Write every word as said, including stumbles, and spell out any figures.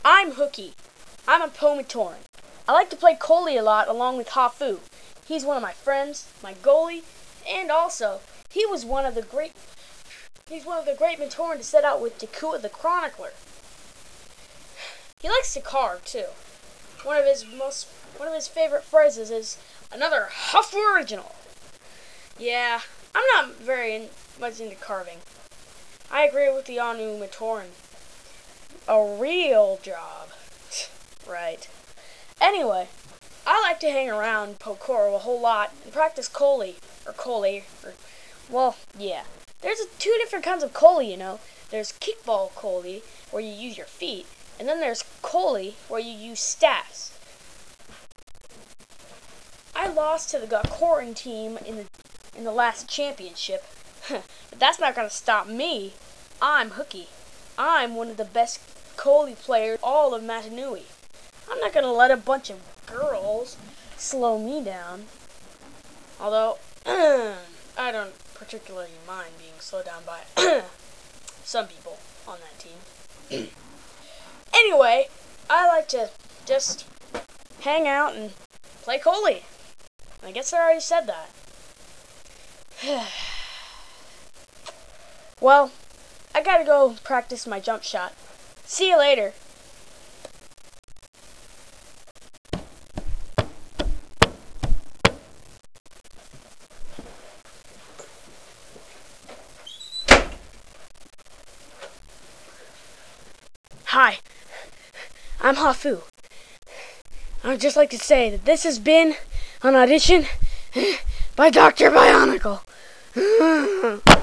I'm Hooky. I'm a Pomatoran. I like to play Coley a lot along with Hafu. He's one of my friends, my goalie, and also he was one of the great he's one of the great Matoran to set out with Takua the Chronicler. He likes to carve too. One of his most one of his favorite phrases is another Hafu original. Yeah, I'm not very in, much into carving. I agree with the Anu Matoran. A real job. Right. Anyway, I like to hang around Pokoro a whole lot and practice Coley. Or Coley. Or, well, yeah. There's a, two different kinds of Coley, you know. There's kickball Coley, where you use your feet. And then there's Coley, where you use staffs. I lost to the Gakurin team in the, in the last championship. But that's not going to stop me. I'm Hooky. I'm one of the best Coley players all of Matanui. I'm not going to let a bunch of girls slow me down. Although, I don't particularly mind being slowed down by some people on that team. Anyway, I like to just hang out and play Coley. I guess I already said that. Well, I gotta go practice my jump shot. See you later. Hi, I'm Hafu. I would just like to say that this has been an audition by Doctor Bionicle.